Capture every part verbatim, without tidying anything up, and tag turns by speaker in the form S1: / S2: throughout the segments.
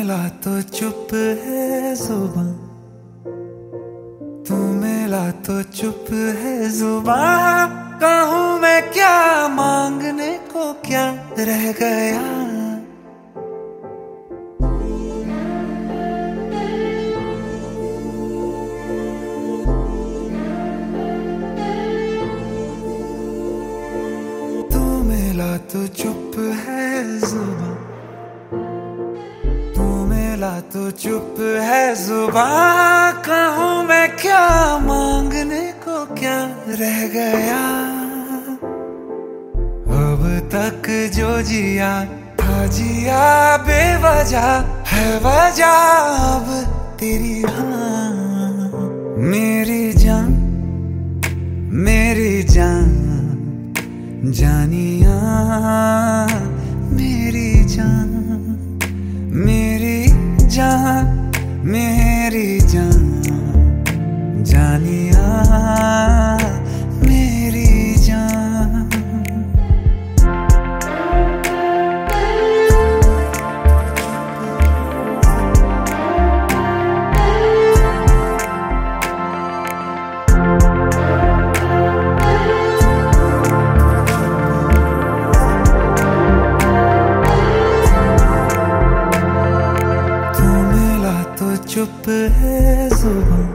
S1: मिला तो चुप है जुबान, तू मिला तो चुप है जुबान। कहूँ मैं क्या, मांगने को क्या रह गया। तू मिला तो चुप है जुबान, तू मिला तो चुप है जुबान। कहूँ मैं क्या, मांगने को क्या रह गया। अब तक जो जिया था जिया बेवजह है वजह अब तेरी। हाँ मेरी जान, मेरी जान जानिया, मेरी जान, मेरी जान, मेरी जान जानिया, मेरी जान। चुप है जुबान,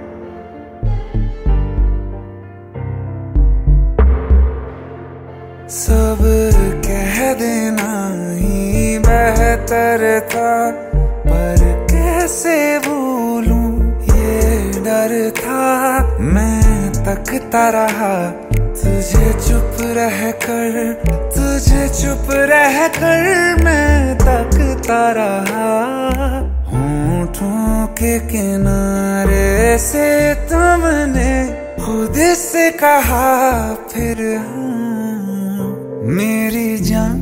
S1: सब कह देना ही बेहतर था, पर कैसे भूलूं ये डर था। मैं तकता रहा तुझे चुप रह कर, तुझे चुप रह कर मैं तकता रहा। होठों के किनारे से तुमने खुद से कहा फिर। हाँ मेरी जान,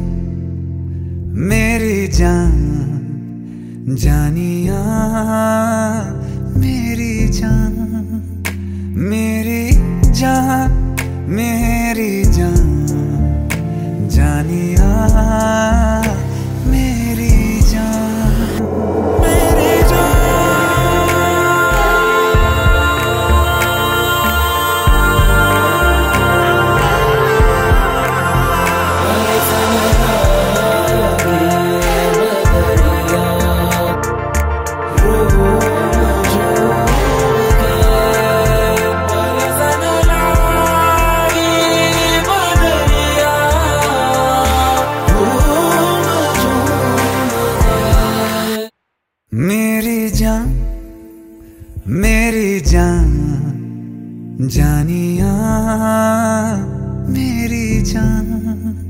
S1: मेरी जान जानिया, मेरी जान, मेरी जान, मेरी जान जानिया, मेरी जान, मेरी जान। मेरी जान, मेरी जान जानिया, मेरी जान।